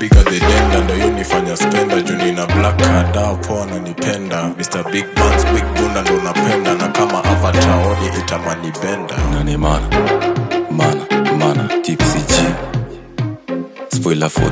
bigger the denda, ndo yunifanya spenda. Juni na black card hapo ananipenda. Mr. Big Buns, Big Bunda ndo napenda. Na kama avatar oni itamani benda. Nani mana, Tipsy G Spoiler for 3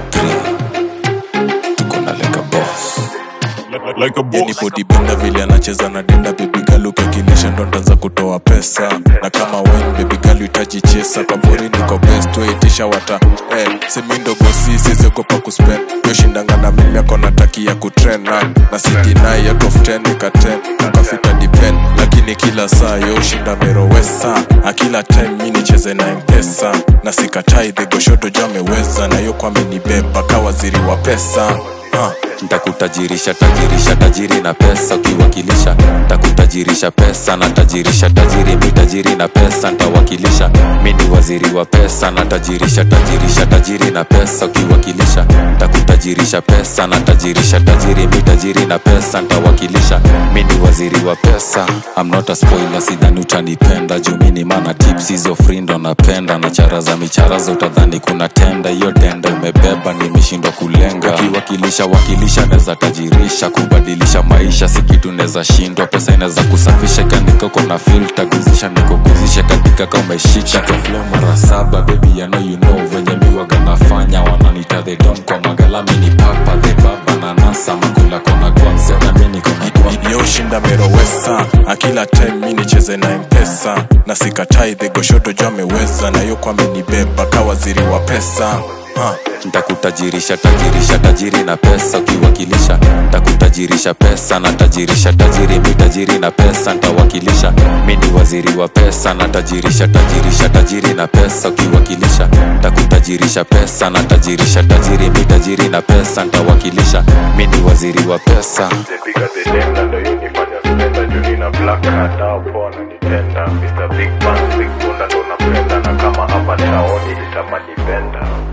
tuko na like a boss. Like a boss. Yeni body benda vile anacheza na denda. Baby girl ukakilisha ndo ndanza kutoa pesa. Na kama wine baby girl itaji chesa. Kaburi niko best weitisha wata semi ndogo sisi kwa kuspend. Yoshindanga na mimi yako natakia kutrend. Na city na out of 10 nika 10. Ukafita depend. Lakini kila saa yoshinda merowesa. Akila time mini cheze na mpesa. Na sikatai the goshoto jameweza. Na yo kwa mini beba kawaziri wa pesa. Ntakutajirisha tajiri na pesa ukiwakilisha. Ntakutajirisha pesa na tajirisha tajiri. Mi tajiri na pesa ntawakilisha. Mini waziri wa pesa na tajirisha tajiri na pesa ukiwakilisha. Ntakutajirisha pesa na tajirisha tajiri. Mi tajiri na pesa ntawakilisha. Mini waziri wa pesa. I'm not a spoiler, sidhani utanipenda. Jumini mana tips hizo free ndo napenda. Na chara za micharaza utadhani kuna tenda. Iyo tenda umebeba nimeshindwa kulenga. Wakilisha neza tajirisha. Kubadilisha maisha si kitu neza shindwa. Pesa ineza kusafisha kandika kona filter. Guzisha niko guzisha katika kama umeshika. Kwa flow mara 7 baby I know you know. Venye miwaga nafanya wananita the don. Kwa magala mini papa the baba na nasa. Makula kona kwanza na mini kona kwanza. Yoshinda merowesa. Akila time mini cheze na mpesa. Na sikatai the goshoto jameweza. Na yo kwa mini beba kawaziri wa pesa. Ntakutajirisha tajiri na pesa ukiwakilisha. Ntakutajirisha pesa na tajirisha tajiri. Mi tajiri na pesa ntawakilisha. Mini waziri wa pesa na tajirisha tajiri na pesa ukiwakilisha. Ntakutajirisha pesa na tajirisha tajiri. Mi tajiri na pesa ntawakilisha. Mini waziri wa pesa. Bigger the denda ndo yunifanya spenda. Juni na black card hapo ananipenda. Mr. Big Buns, Big Bunda ndo napenda. Na kama avatar oni itamani benda.